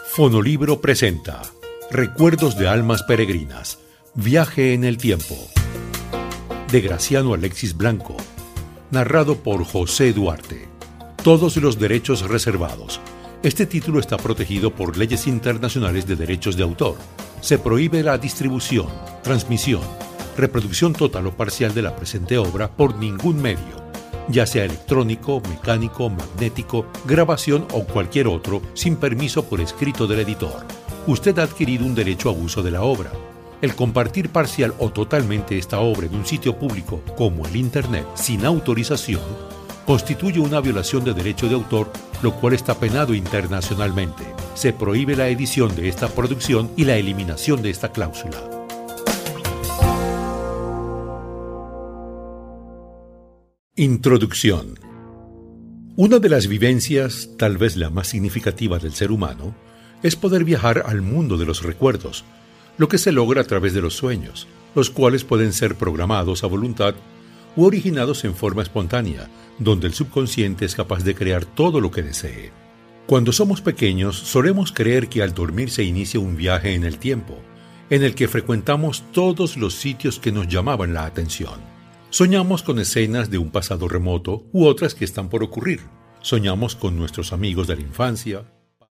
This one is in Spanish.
Fonolibro presenta Recuerdos de almas peregrinas, Viaje en el tiempo, de Graciano Alexis Blanco, narrado por José Duarte. Todos los derechos reservados. Este título está protegido por leyes internacionales de derechos de autor. Se prohíbe la distribución, transmisión, reproducción total o parcial de la presente obra por ningún medio, ya sea electrónico, mecánico, magnético, grabación o cualquier otro, sin permiso por escrito del editor. Usted ha adquirido un derecho a uso de la obra. El compartir parcial o totalmente esta obra en un sitio público, como el Internet, sin autorización, constituye una violación de derecho de autor, lo cual está penado internacionalmente. Se prohíbe la edición de esta producción y la eliminación de esta cláusula. Introducción. Una de las vivencias, tal vez la más significativa del ser humano, es poder viajar al mundo de los recuerdos, lo que se logra a través de los sueños, los cuales pueden ser programados a voluntad u originados en forma espontánea, donde el subconsciente es capaz de crear todo lo que desee. Cuando somos pequeños, solemos creer que al dormir se inicia un viaje en el tiempo, en el que frecuentamos todos los sitios que nos llamaban la atención. Soñamos con escenas de un pasado remoto u otras que están por ocurrir. Soñamos con nuestros amigos de la infancia,